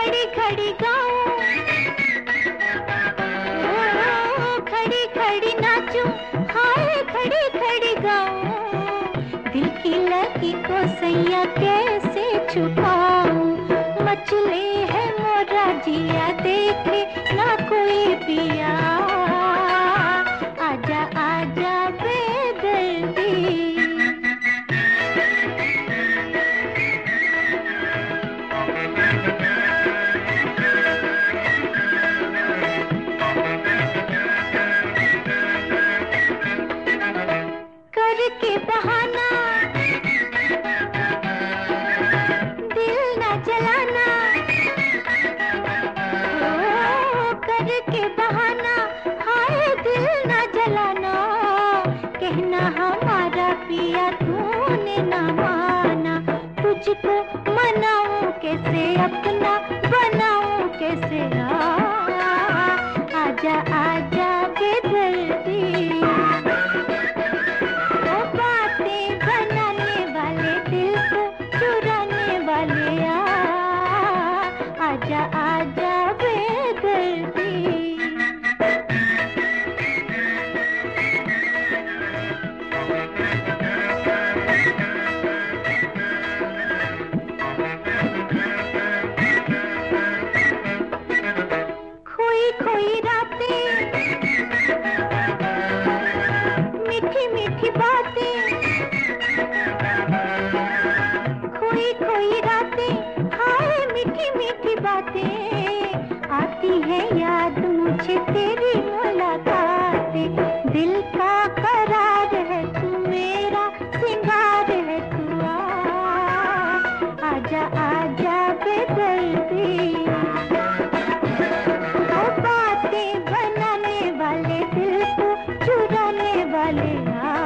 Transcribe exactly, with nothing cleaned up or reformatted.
खड़ी खड़ी गाऊं, खड़ी खड़ी नाचूं, हाय खड़ी खड़ी गाऊं, दिल की लगी को सैया कैसे छुपाऊं, मचले है मोरा जिया देखे ना कोई पिया, आजा आजा बेदर्दी। करके बहाना दिल न जलाना, ओ करके बहाना हाय दिल न जलाना, कहना हमारा पिया तूने न माना, तुझको मनाऊं कैसे अपना बनाऊं कैसे, आ, आजा आजा बेदर्दी। बातें बनाने वाले दिल को चुराने वाले, आ, आजा आजा बेदर्दी। खोई खोई रातें मीठी मीठी बातें, खोई खोई रातें हाय मीठी मीठी बातें, आती है याद मुझे तेरी मुलाकातें, दिल का करार है तू मेरा सिंगार है तू, आ, आजा आजा बेदर्दी। बातें बनाने वाले दिल को चुराने वाले, आ,